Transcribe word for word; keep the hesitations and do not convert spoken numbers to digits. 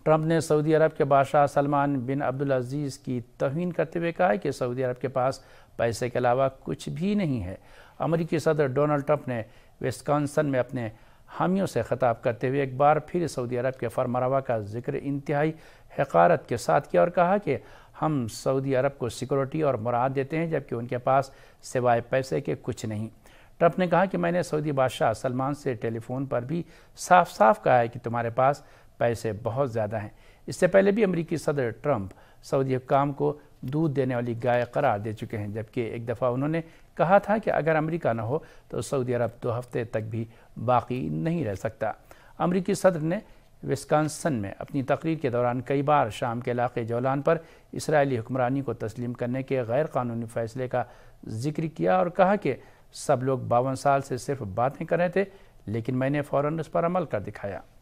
Trump نے سعودی عرب کے بادشاہ سلمان بن عبدالعزیز کی توہین کرتے ہوئے کہا ہے کہ سعودی عرب کے پاس پیسے کے علاوہ کچھ بھی نہیں ہے۔ امریکی صدر ڈونلڈ ٹرمپ نے وسکانسن میں اپنے حامیوں سے خطاب کرتے ہوئے ایک بار پھر سعودی عرب کے فرمانروا کا ذکر انتہائی حقارت کے ساتھ کیا اور کہا کہ ہم سعودی عرب کو سیکورٹی اور مراعات دیتے ہیں جبکہ ان کے پاس سوائے پیسے کے کچھ نہیں۔ ٹرمپ نے کہا کہ میں نے سعودی بادشاہ سلمان سے ٹیلی فون پر بھی صاف صاف کہا ہے کہ تمہارے پاس پیسے بہت زیادہ ہیں۔ اس سے پہلے بھی امریکی صدر ٹرمپ سعودی حکام کو دودھ دینے والی گائے قرار دے چکے ہیں، جبکہ ایک دفعہ انہوں نے کہا تھا کہ اگر امریکہ نہ ہو تو سعودی عرب دو ہفتے تک بھی باقی نہیں رہ سکتا۔ امریکی صدر نے وسکانسن میں اپنی تقریر کے دوران کئی بار شام کے علاقے جولان پر اسرائیلی حکمرانی کو تسلیم کرنے کے غیر قانونی فیصلے کا ذکر کیا اور کہا کہ سب لوگ باون سال سے صرف باتیں کر رہے تھے لیکن میں نے فوراً اس پر عمل کر دکھایا۔